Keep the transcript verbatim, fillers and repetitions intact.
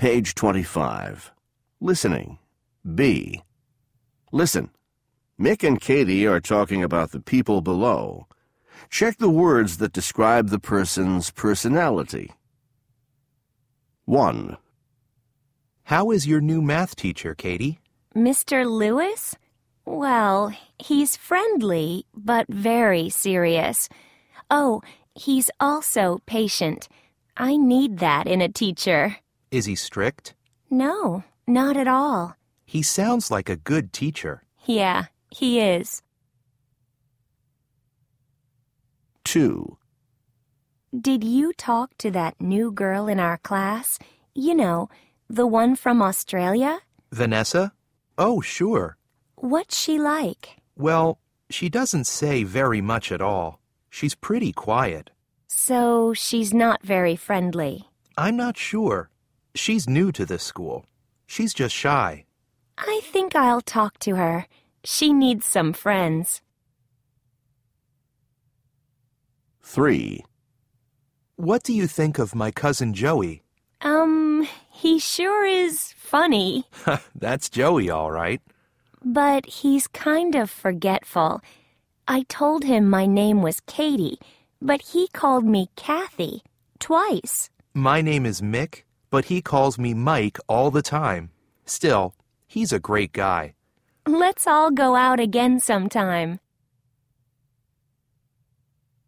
Page twenty-five. Listening. B. Listen. Mick and Katie are talking about the people below. Check the words that describe the person's personality. one. How is your new math teacher, Katie? Mister Lewis? Well, he's friendly, but very serious. Oh, he's also patient. I need that in a teacher. Is he strict? No, not at all. He sounds like a good teacher. Yeah, he is. two. Did you talk to that new girl in our class? You know, the one from Australia? Vanessa? Oh, sure. What's she like? Well, she doesn't say very much at all. She's pretty quiet. So she's not very friendly. I'm not sure. She's new to this school. She's just shy. I think I'll talk to her. She needs some friends. three. What do you think of my cousin Joey? Um, he sure is funny. That's Joey, all right. But he's kind of forgetful. I told him my name was Katie, but he called me Kathy twice. My name is Mick, but he calls me Mike all the time. Still, he's a great guy. Let's all go out again sometime.